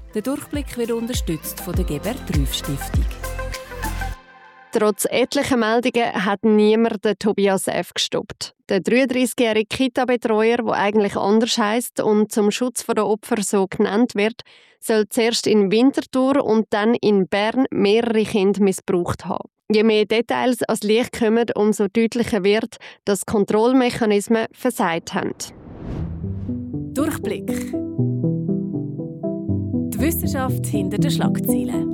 Der Durchblick wird unterstützt von der Gebert Rüff Stiftung. Trotz etlicher Meldungen hat niemand den Tobias F. gestoppt. Der 33-jährige Kita-Betreuer, der eigentlich anders heisst und zum Schutz der Opfer so genannt wird, soll zuerst in Winterthur und dann in Bern mehrere Kinder missbraucht haben. Je mehr Details ans Licht kommen, umso deutlicher wird, dass Kontrollmechanismen versagt haben. Durchblick. Die Wissenschaft hinter den Schlagzeilen.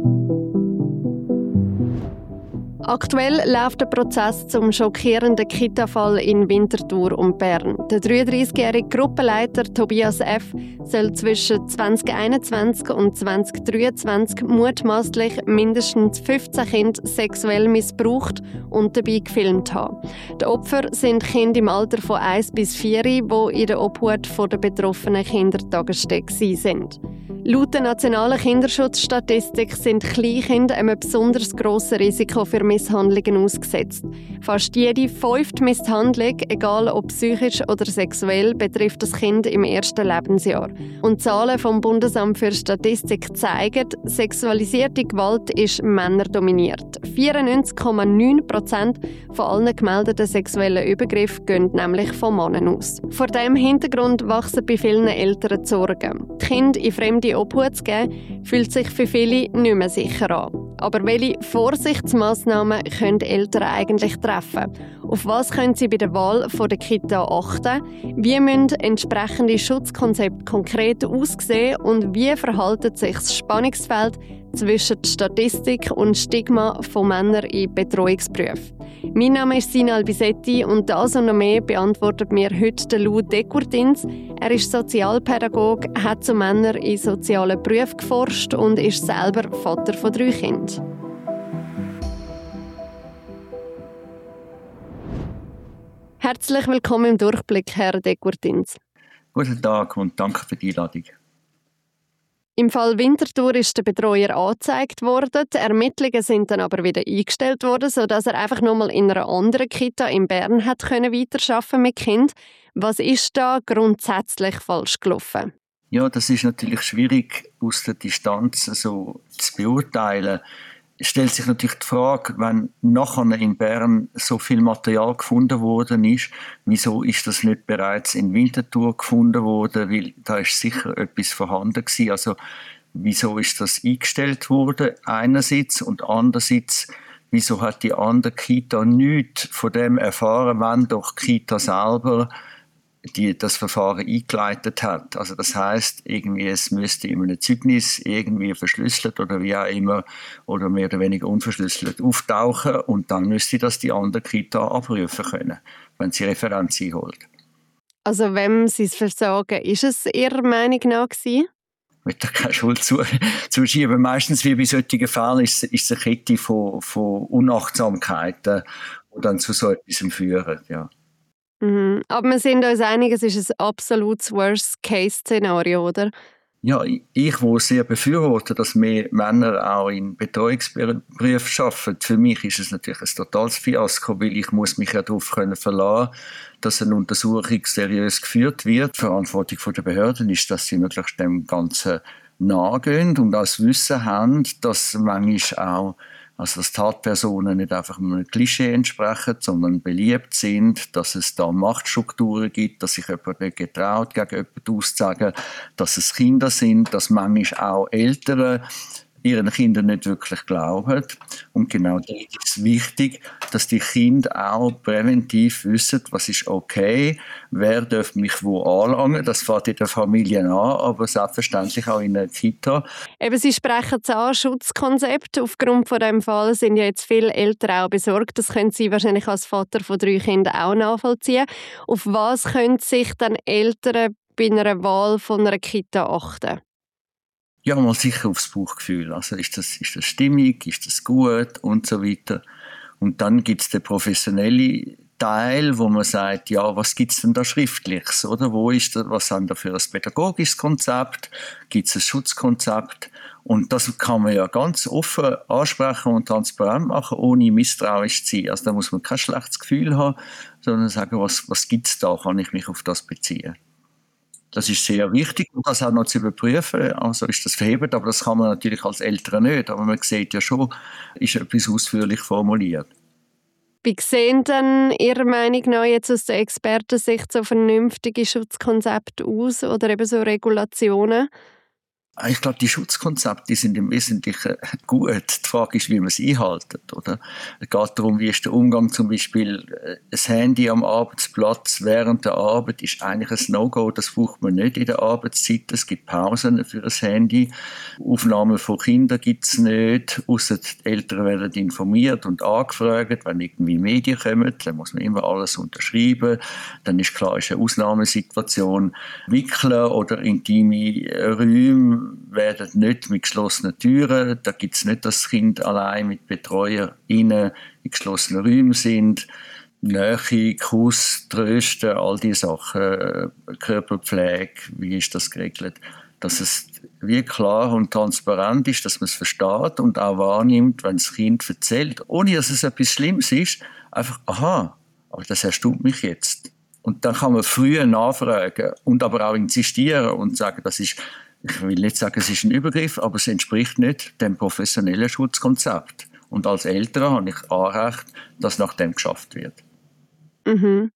Aktuell läuft der Prozess zum schockierenden Kita-Fall in Winterthur und Bern. Der 33-jährige Gruppenleiter Tobias F. soll zwischen 2021 und 2023 mutmaßlich mindestens 15 Kinder sexuell missbraucht und dabei gefilmt haben. Die Opfer sind Kinder im Alter von 1 bis 4, die in der Obhut der betroffenen Kindertagesstätte waren. Laut der nationalen Kinderschutzstatistik sind Kleinkinder einem besonders grossen Risiko für Misshandlungen ausgesetzt. Fast jede 5. Misshandlung, egal ob psychisch oder sexuell, betrifft das Kind im ersten Lebensjahr. Und Zahlen vom Bundesamt für Statistik zeigen, sexualisierte Gewalt ist männerdominiert. 94,9% von allen gemeldeten sexuellen Übergriffen gehen nämlich von Männern aus. Vor diesem Hintergrund wachsen bei vielen Eltern die Sorgen. Die Kinder in fremde Obhut zu geben, fühlt sich für viele nicht mehr sicher an. Aber welche Vorsichtsmaßnahmen können Eltern eigentlich treffen? Auf was können sie bei der Wahl der Kita achten? Wie müssen entsprechende Schutzkonzepte konkret aussehen? Und wie verhält sich das Spannungsfeld zwischen Statistik und Stigma von Männern in Betreuungsberufen? Mein Name ist Sina Albisetti und das und noch mehr beantwortet mir heute Lou Decourtins. Er ist Sozialpädagoge, hat zu Männern in sozialen Berufen geforscht und ist selber Vater von 3 Kindern. Herzlich willkommen im Durchblick, Herr Decourtins. Guten Tag und danke für die Einladung. Im Fall Winterthur ist der Betreuer angezeigt worden. Die Ermittlungen sind dann aber wieder eingestellt worden, sodass er einfach nochmal in einer anderen Kita in Bern hat weiterarbeiten mit Kind. Was ist da grundsätzlich falsch gelaufen? Ja, das ist natürlich schwierig aus der Distanz so zu beurteilen. Es stellt sich natürlich die Frage, wenn nachher in Bern so viel Material gefunden worden ist, wieso ist das nicht bereits in Winterthur gefunden worden? Weil da ist sicher etwas vorhanden gewesen. Also wieso ist das eingestellt worden einerseits und andererseits wieso hat die andere Kita nichts von dem erfahren, wenn doch die Kita selber das Verfahren eingeleitet hat. Also das heisst, irgendwie es müsste in einem Zeugnis irgendwie verschlüsselt oder wie auch immer oder mehr oder weniger unverschlüsselt auftauchen und dann müsste das die andere Kita abrufen können, wenn sie Referenz einholt. Also wem Sie es versagen, ist es Ihrer Meinung nach gewesen? Ich will da keine Schuld zuschieben. Meistens wie bei solchen Fällen ist es eine Kette von Unachtsamkeiten, die dann zu so etwas führen, ja. Mhm. Aber wir sind uns einig, es ist ein absolutes Worst-Case-Szenario, oder? Ja, ich wo sehr befürworte, dass mehr Männer auch in Betreuungsberufen arbeiten. Für mich ist es natürlich ein totales Fiasko, weil ich muss mich ja darauf verlassen, dass eine Untersuchung seriös geführt wird. Die Verantwortung der Behörden ist, dass sie möglichst dem Ganzen nachgehen und das Wissen haben, dass manchmal auch dass Tatpersonen nicht einfach einem Klischee entsprechen, sondern beliebt sind, dass es da Machtstrukturen gibt, dass sich jemand nicht getraut, gegen jemanden auszusagen, dass es Kinder sind, dass manchmal auch Eltern ihren Kindern nicht wirklich glauben. Und genau da ist es wichtig, dass die Kinder auch präventiv wissen, was ist okay, wer darf mich wo anlangen. Das fängt in der Familie an, aber selbstverständlich auch in der Kita. Eben, Sie sprechen es an, Schutzkonzept. Aufgrund von diesem Fall sind ja jetzt viele Eltern auch besorgt. Das können Sie wahrscheinlich als Vater von 3 Kindern auch nachvollziehen. Auf was können sich dann Eltern bei einer Wahl von einer Kita achten? Ja, mal sicher aufs Bauchgefühl. Also ist das stimmig, ist das gut und so weiter. Und dann gibt es den professionellen Teil, wo man sagt, ja, was gibt's denn da Schriftliches, oder? Was haben da für ein pädagogisches Konzept? Gibt es ein Schutzkonzept? Und das kann man ja ganz offen ansprechen und transparent machen, ohne misstrauisch zu sein. Also da muss man kein schlechtes Gefühl haben, sondern sagen, was gibt's da? Kann ich mich auf das beziehen? Das ist sehr wichtig und das auch noch zu überprüfen. Also ist das verhebt, aber das kann man natürlich als Eltern nicht. Aber man sieht ja schon, ist etwas ausführlich formuliert. Wie sehen denn Ihrer Meinung nach jetzt aus der Expertensicht so vernünftige Schutzkonzepte aus oder eben so Regulationen? Ich glaube, die Schutzkonzepte die sind im Wesentlichen gut. Die Frage ist, wie man sie einhält. Oder? Es geht darum, wie ist der Umgang zum Beispiel, das Handy am Arbeitsplatz während der Arbeit ist eigentlich ein No-Go. Das braucht man nicht in der Arbeitszeit. Es gibt Pausen für das Handy. Aufnahmen von Kindern gibt es nicht. Ausser die Eltern werden informiert und angefragt. Wenn irgendwie Medien kommen, dann muss man immer alles unterschreiben. Dann ist klar, ist eine Ausnahmesituation. Wickeln oder intime Räume werden nicht mit geschlossenen Türen. Da gibt es nicht, dass das Kind allein mit Betreuer in geschlossenen Räumen sind. Nähe, Kuss, Trösten, all diese Sachen, Körperpflege, wie ist das geregelt? Dass es wie klar und transparent ist, dass man es versteht und auch wahrnimmt, wenn das Kind erzählt, ohne dass es etwas Schlimmes ist, einfach, aha, aber das erstaunt mich jetzt. Und dann kann man früher nachfragen und aber auch insistieren und sagen, das ist, ich will nicht sagen, es ist ein Übergriff, aber es entspricht nicht dem professionellen Schutzkonzept. Und als Eltern habe ich Anrecht, dass nach dem geschafft wird. Mhm.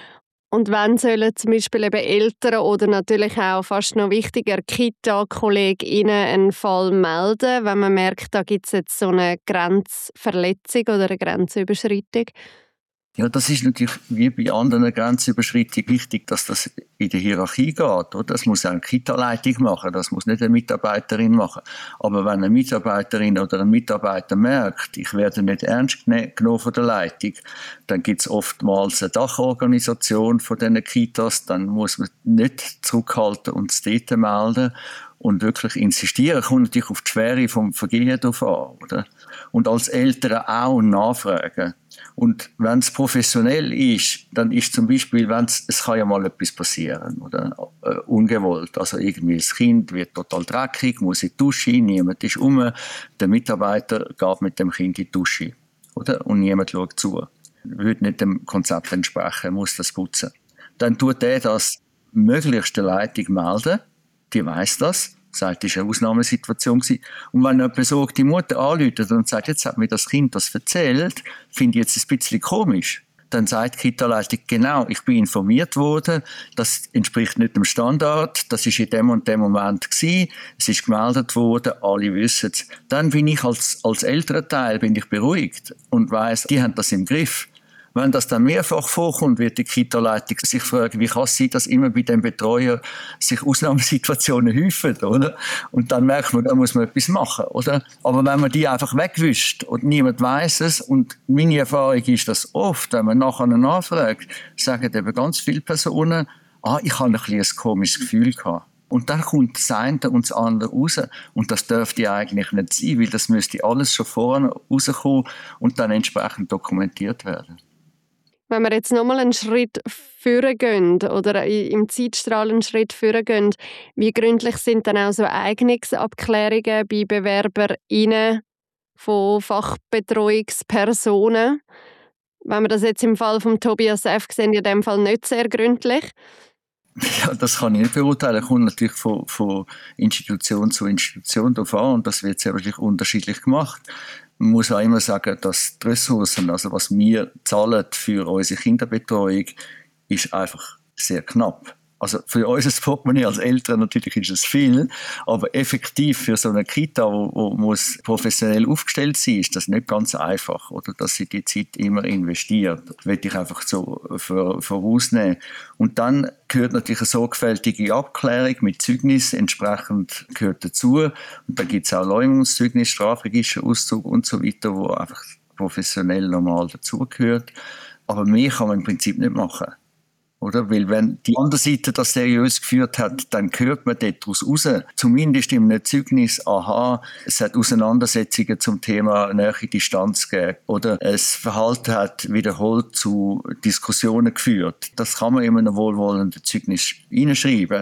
Und wann sollen zum Beispiel eben Eltern oder natürlich auch fast noch wichtiger Kita-KollegInnen einen Fall melden, wenn man merkt, da gibt es jetzt so eine Grenzverletzung oder eine Grenzüberschreitung? Ja, das ist natürlich wie bei anderen Grenzüberschreitungen wichtig, dass das in der Hierarchie geht. Oder? Das muss eine Kita-Leitung machen, das muss nicht eine Mitarbeiterin machen. Aber wenn eine Mitarbeiterin oder ein Mitarbeiter merkt, ich werde nicht ernst genommen von der Leitung, dann gibt es oftmals eine Dachorganisation von diesen Kitas, dann muss man nicht zurückhalten und es dort melden und wirklich insistieren. Kommt natürlich auf die Schwere vom Vergehen drauf an. Oder? Und als Eltern auch nachfragen. Und wenn es professionell ist, dann ist zum Beispiel, es kann ja mal etwas passieren, oder? Ungewollt. Also irgendwie das Kind wird total dreckig, muss in die Dusche, niemand ist der Mitarbeiter geht mit dem Kind in die Dusche, oder? Und niemand schaut zu. Würde nicht dem Konzept entsprechen, muss das putzen. Dann tut er das möglichst der Leitung melden, die weiss das, sagt, es war eine Ausnahmesituation gewesen. Und wenn jemand so die Mutter anruft und sagt, jetzt hat mir das Kind das erzählt, finde ich jetzt ein bisschen komisch. Dann sagt die Kita-Leitung, genau, ich bin informiert worden, das entspricht nicht dem Standard, das ist in dem und dem Moment gewesen, es ist gemeldet worden, alle wissen es. Dann bin ich als Elternteil beruhigt und weiss, die haben das im Griff. Wenn das dann mehrfach vorkommt, wird die Kita-Leitung sich fragen, wie kann es sein, dass immer bei dem Betreuer sich Ausnahmesituationen häufen, oder? Und dann merkt man, da muss man etwas machen, oder? Aber wenn man die einfach wegwischt und niemand weiss es, und meine Erfahrung ist, dass oft, wenn man nachher nachfragt, sagen eben ganz viele Personen, ich habe ein komisches Gefühl gehabt. Und dann kommt das eine und das andere raus. Und das dürfte eigentlich nicht sein, weil das müsste alles schon vorne rauskommen und dann entsprechend dokumentiert werden. Wenn wir jetzt nochmal einen Schritt vorher gehen oder im Zeitstrahl einen Schritt vorher gehen, wie gründlich sind dann auch so Eignungsabklärungen bei BewerberInnen von Fachbetreuungspersonen? Wenn wir das jetzt im Fall von Tobias F. sehen, in dem Fall nicht sehr gründlich. Ja, das kann ich nicht beurteilen. Das kommt natürlich von Institution zu Institution darauf an und das wird sehr wahrscheinlich unterschiedlich gemacht. Man muss auch immer sagen, dass die Ressourcen, also was wir zahlen für unsere Kinderbetreuung, ist einfach sehr knapp. Also für uns als Portemonnaie als Eltern natürlich ist es viel, aber effektiv für so eine Kita, wo muss professionell aufgestellt sein, ist das nicht ganz einfach, oder dass sie die Zeit immer investiert. Das will ich einfach so vorausnehmen. Und dann gehört natürlich eine sorgfältige Abklärung mit Zeugnis, entsprechend gehört dazu. Und da gibt es auch Läumungszeugnis, Strafregisterauszug und so weiter, wo einfach professionell normal dazugehört. Aber mehr kann man im Prinzip nicht machen. Oder? Weil wenn die andere Seite das seriös geführt hat, dann hört man daraus raus, zumindest in einem Zeugnis, es hat Auseinandersetzungen zum Thema Nähe Distanz gegeben oder das Verhalten hat wiederholt zu Diskussionen geführt. Das kann man in einem wohlwollenden Zeugnis hineinschreiben.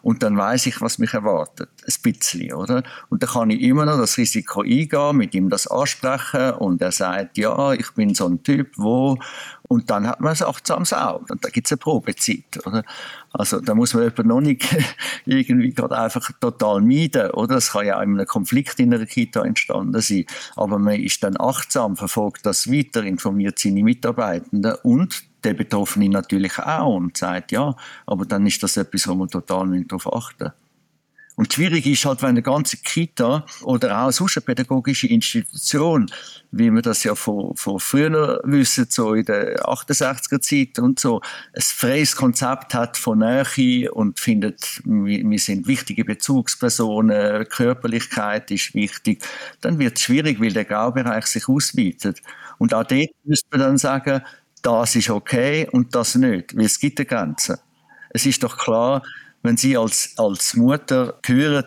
Und dann weiss ich, was mich erwartet. Ein bisschen, oder? Und dann kann ich immer noch das Risiko eingehen, mit ihm das ansprechen und er sagt, ja, ich bin so ein Typ, wo... Und dann hat man ein achtsames Auge. Und da gibt es eine Probezeit, oder? Also da muss man jemanden noch nicht irgendwie gerade einfach total meiden, oder? Es kann ja auch in einem Konflikt in einer Kita entstanden sein. Aber man ist dann achtsam, verfolgt das weiter, informiert seine Mitarbeitenden und der Betroffene natürlich auch und sagt, ja, aber dann ist das etwas, wo man total darauf achten muss. Und schwierig ist halt, wenn eine ganze Kita oder auch sonst eine pädagogische Institution, wie wir das ja von früher wissen, so in der 68er Zeit und so, ein freies Konzept hat von Nähe und findet, wir sind wichtige Bezugspersonen, Körperlichkeit ist wichtig, dann wird es schwierig, weil der Graubereich sich ausweitet. Und auch dort müsste man dann sagen, das ist okay und das nicht, weil es gibt eine Grenze. Es ist doch klar, wenn Sie als Mutter hören,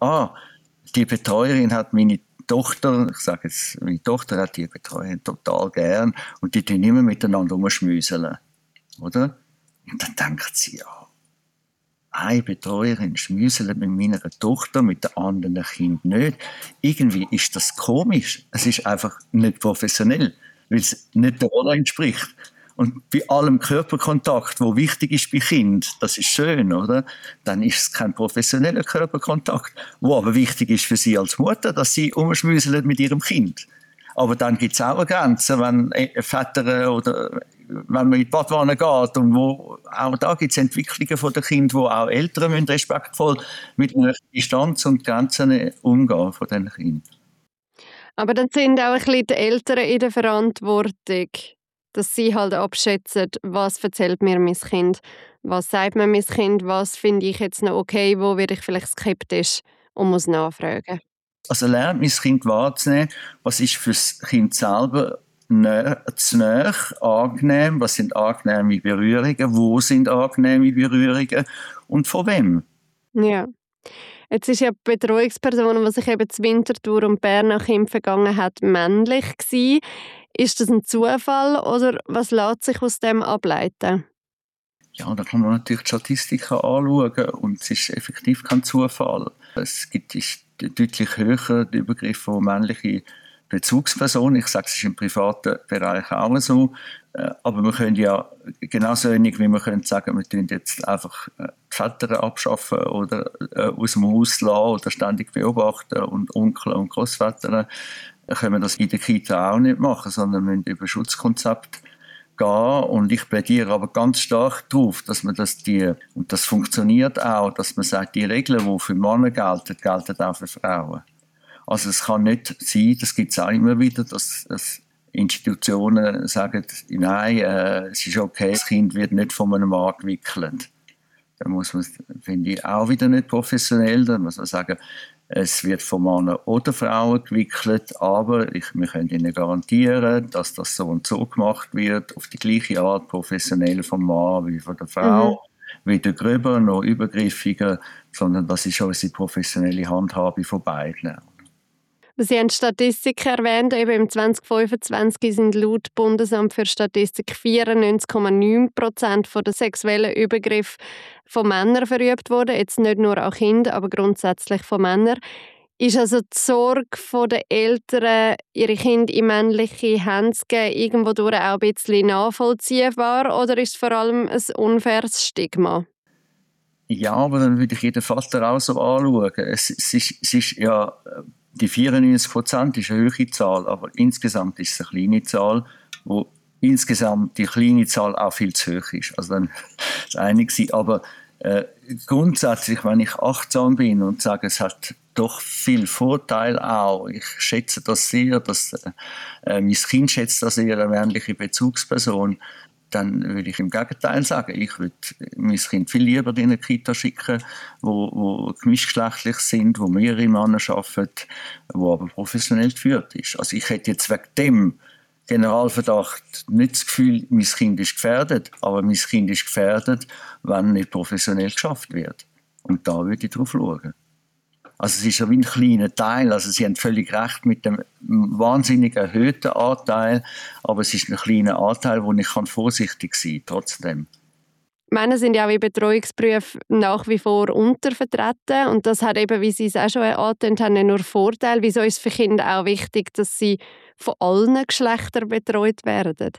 die Betreuerin hat meine Tochter, ich sage jetzt, meine Tochter hat die Betreuerin total gern und die tun immer miteinander rumschmüseln, oder? Und dann denkt sie, ja, eine Betreuerin schmüselt mit meiner Tochter, mit der anderen Kind nicht. Irgendwie ist das komisch. Es ist einfach nicht professionell, weil es nicht der Rolle entspricht. Und bei allem Körperkontakt, wo wichtig ist bei Kind, das ist schön, oder? Dann ist es kein professioneller Körperkontakt, wo aber wichtig ist für sie als Mutter, dass sie umschmüselt mit ihrem Kind. Aber dann gibt es auch eine Grenze, wenn Väter oder wenn man in die Badwanne geht und wo auch da gibt es Entwicklungen von den Kindern, wo auch Eltern müssen respektvoll mit einer Distanz und Grenzen umgehen von diesen Kindern. Aber dann sind auch ein bisschen die Eltern in der Verantwortung, dass sie halt abschätzen, was erzählt mir mein Kind, was sagt mir mein Kind, was finde ich jetzt noch okay, wo werde ich vielleicht skeptisch und muss nachfragen. Also lernt mein Kind wahrzunehmen, was ist für das Kind selber zu nahe, angenehm, was sind angenehme Berührungen, wo sind angenehme Berührungen und von wem. Ja. Jetzt ist ja die Betreuungsperson, die sich eben zu Winterthur und Bern nach Kind vergangen hat, männlich gewesen. Ist das ein Zufall oder was lässt sich aus dem ableiten? Ja, da kann man natürlich die Statistiken anschauen und es ist effektiv kein Zufall. Es gibt deutlich höher die Übergriffe von männlichen Bezugspersonen. Ich sage, es ist im privaten Bereich auch so. Aber wir können ja genauso wenig, wie wir können sagen, wir tun jetzt einfach die Väter abschaffen oder aus dem Haus lassen oder ständig beobachten und Onkel und Großväter können wir das in der Kita auch nicht machen, sondern wir müssen über Schutzkonzept gehen. Und ich plädiere aber ganz stark darauf, dass man und das funktioniert auch, dass man sagt, die Regeln, die für Männer gelten, gelten auch für Frauen. Also es kann nicht sein, das gibt es auch immer wieder, dass Institutionen sagen, nein, es ist okay, das Kind wird nicht von einem Mann gewickelt. Da muss man, finde ich, auch wieder nicht professionell, da muss man sagen, es wird von Männern oder Frauen gewickelt, aber wir können ihnen garantieren, dass das so und so gemacht wird, auf die gleiche Art professionell vom Mann wie von der Frau, weder gröber noch übergriffiger, sondern das ist unsere professionelle Handhabung von beiden. Sie haben Statistiken erwähnt, eben im 2025 sind laut Bundesamt für Statistik 94,9% der sexuellen Übergriffe von Männern verübt worden. Jetzt nicht nur an Kinder, aber grundsätzlich von Männern. Ist also die Sorge der Eltern, ihre Kinder in männliche Hände zu geben, irgendwo durch auch ein bisschen nachvollziehbar oder ist es vor allem ein unfaires Stigma? Ja, aber dann würde ich jeden Vater auch so anschauen. Es ist ja... Die 94% ist eine hohe Zahl, aber insgesamt ist es eine kleine Zahl, wo insgesamt die kleine Zahl auch viel zu hoch ist. Also dann ist es einig sein. Aber grundsätzlich, wenn ich achtsam bin und sage, es hat doch viel Vorteil auch, ich schätze das sehr, mein Kind schätzt das sehr, eine männliche Bezugsperson, dann würde ich im Gegenteil sagen, ich würde mein Kind viel lieber in eine Kita schicken, wo gemischtgeschlechtlich sind, wo mehrere Männer arbeiten, wo aber professionell geführt ist. Also ich hätte jetzt wegen dem Generalverdacht nicht das Gefühl, mein Kind ist gefährdet, aber mein Kind ist gefährdet, wenn nicht professionell geschafft wird. Und da würde ich drauf schauen. Also es ist ja wie ein kleiner Teil, also Sie haben völlig recht mit dem wahnsinnig erhöhten Anteil, aber es ist ein kleiner Anteil, wo ich vorsichtig sein kann, trotzdem. Männer sind ja auch in Betreuungsberufen nach wie vor untervertreten und das hat eben, wie Sie es auch schon angetönt haben, nicht nur Vorteile. Wieso ist es für Kinder auch wichtig, dass sie von allen Geschlechtern betreut werden?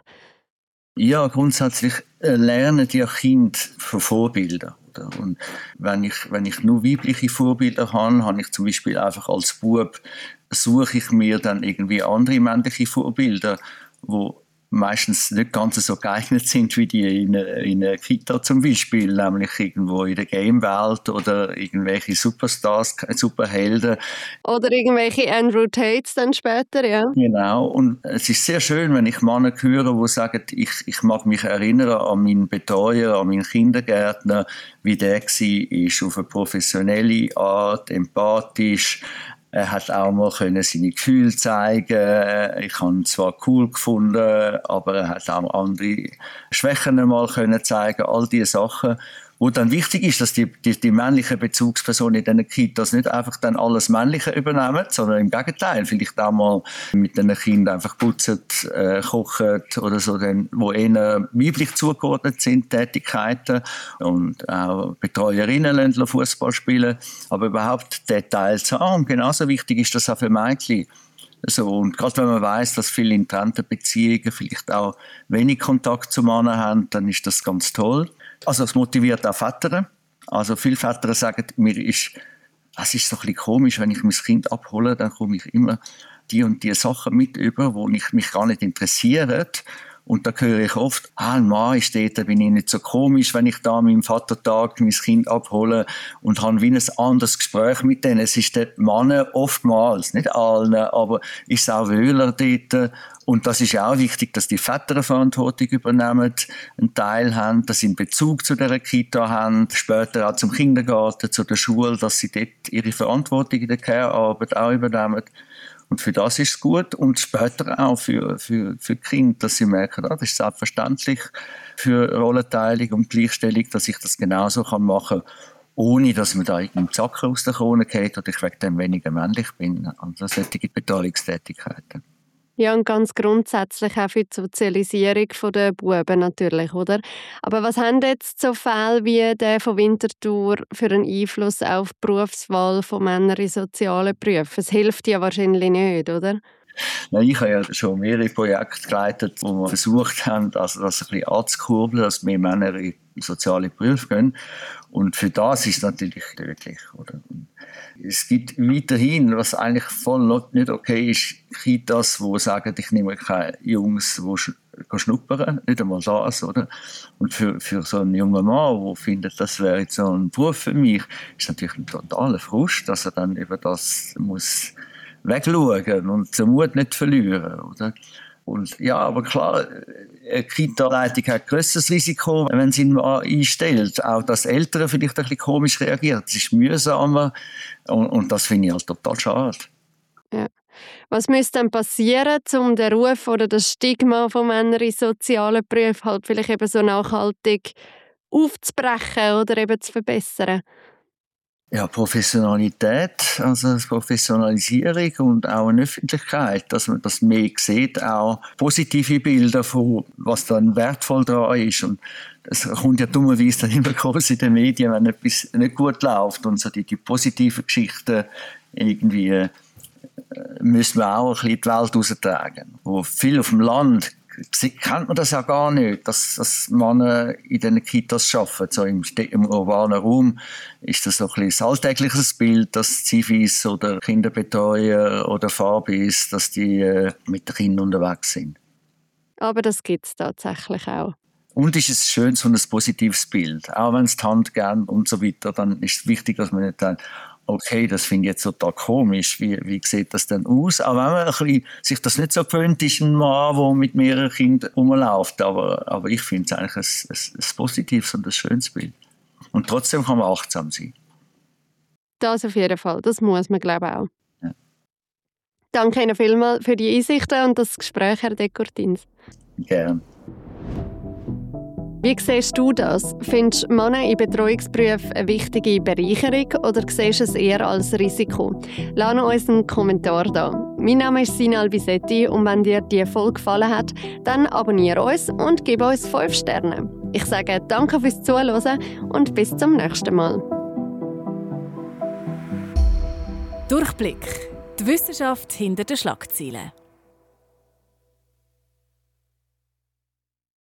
Ja, grundsätzlich lernen die Kinder von Vorbildern. Und wenn ich nur weibliche Vorbilder habe ich zum Beispiel einfach als Bub, suche ich mir dann irgendwie andere männliche Vorbilder, die meistens nicht ganz so geeignet sind wie die in einer Kita zum Beispiel, nämlich irgendwo in der Game-Welt oder irgendwelche Superstars, Superhelden. Oder irgendwelche Andrew Tates dann später, ja. Genau, und es ist sehr schön, wenn ich Männer höre, die sagen, ich mag mich erinnern an meinen Betreuer, an meinen Kindergärtner, wie der war, auf eine professionelle Art, empathisch. Er hat auch mal seine Gefühle zeigen. Ich habe ihn zwar cool gefunden, aber er hat auch andere Schwächen mal zeigen. All diese Sachen. Wo dann wichtig ist, dass die männlichen Bezugspersonen in diesen Kitas nicht einfach dann alles Männliche übernehmen, sondern im Gegenteil, vielleicht auch mal mit den Kindern einfach putzen, kochen oder so, wo eher weiblich zugeordnet sind, Tätigkeiten. Und auch Betreuerinnen lassen Fußball spielen. Aber überhaupt den Teil zu haben. Genauso wichtig ist das auch für Mädchen. So, und gerade wenn man weiss, dass viele in getrennten Beziehungen vielleicht auch wenig Kontakt zu Männern haben, dann ist das ganz toll. Also es motiviert auch Väter. Also viele Väter sagen, es ist so ein bisschen komisch, wenn ich mein Kind abhole, dann komme ich immer die und die Sachen mit über, die mich gar nicht interessieren. Und da höre ich oft, ein Mann ist dort, da bin ich nicht so komisch, wenn ich da an meinem Vatertag mein Kind abhole und habe wie ein anderes Gespräch mit denen. Es ist den Männern oftmals, nicht allen, aber ist auch wohler dort. Und das ist auch wichtig, dass die Väter eine Verantwortung übernehmen, einen Teil haben, dass sie einen Bezug zu dieser Kita haben, später auch zum Kindergarten, zu der Schule, dass sie dort ihre Verantwortung in der Care-Arbeit auch übernehmen. Und für das ist es gut und später auch für die Kinder, dass sie merken, das ist selbstverständlich für Rollenteilung und Gleichstellung, dass ich das genauso machen kann, ohne dass man da irgendwie Zacken aus der Krone geht oder ich wegen dem weniger männlich bin. Also solche Betreuungstätigkeiten. Ja, und ganz grundsätzlich auch für die Sozialisierung der Buben natürlich, oder? Aber was haben jetzt so Fälle wie der von Winterthur für einen Einfluss auf die Berufswahl von Männern in sozialen Berufen? Es hilft ja wahrscheinlich nicht, oder? Nein, ich habe ja schon mehrere Projekte geleitet, wo wir versucht haben, also das ein bisschen anzukurbeln, dass mehr Männer in soziale Berufe gehen. Und für das ist es natürlich tödlich. Oder? Es gibt weiterhin, was eigentlich voll nicht okay ist, Kitas, die sagen, ich nehme keine Jungs, die schnuppern, nicht einmal das. Oder? Und für so einen jungen Mann, der findet, das wäre jetzt so ein Beruf für mich, ist natürlich ein totaler Frust, dass er dann über das muss wegschauen und den Mut nicht verlieren. Oder? Und ja, aber klar, eine Kita-Leitung hat ein grösseres Risiko, wenn sie ihn einstellt. Auch dass Eltern vielleicht ein bisschen komisch reagieren. Das ist mühsamer und das finde ich halt total schade. Ja. Was müsste dann passieren, um den Ruf oder das Stigma von Männern in sozialen Berufen halt vielleicht eben so nachhaltig aufzubrechen oder eben zu verbessern? Ja, Professionalität, also Professionalisierung und auch eine Öffentlichkeit, dass man das mehr sieht, auch positive Bilder von, was dann wertvoll daran ist. Und es kommt ja dummerweise dann immer groß in den Medien, wenn etwas nicht gut läuft und so die positiven Geschichten irgendwie müssen wir auch ein bisschen in die Welt raustragen. Wo viel auf dem Land kennt man das ja gar nicht, dass Männer in diesen Kitas arbeiten. So im urbanen Raum ist das so ein bisschen ein alltägliches Bild, dass Zivis oder Kinderbetreuer oder Farbis, dass die mit den Kindern unterwegs sind. Aber das gibt es tatsächlich auch. Und ist es schön, so ein positives Bild. Auch wenn es die Hand gern und so weiter, dann ist es wichtig, dass man nicht dann okay, das finde ich jetzt total komisch, wie sieht das denn aus? Auch wenn man ein bisschen sich das nicht so gewöhnt ist, ein Mann, der mit mehreren Kindern rumläuft, aber ich finde es eigentlich ein positives und ein schönes Bild. Und trotzdem kann man achtsam sein. Das auf jeden Fall, das muss man, glaube ich, auch. Ja. Danke Ihnen vielmals für die Einsichten und das Gespräch, Herr de Courtins. Gerne. Wie siehst du das? Findest du Männer in Betreuungsberufen eine wichtige Bereicherung oder siehst du es eher als Risiko? Lass uns einen Kommentar da. Mein Name ist Sina Albisetti und wenn dir die Folge gefallen hat, dann abonniere uns und gib uns 5 Sterne. Ich sage danke fürs Zuhören und bis zum nächsten Mal. Durchblick. Die Wissenschaft hinter den Schlagzeilen.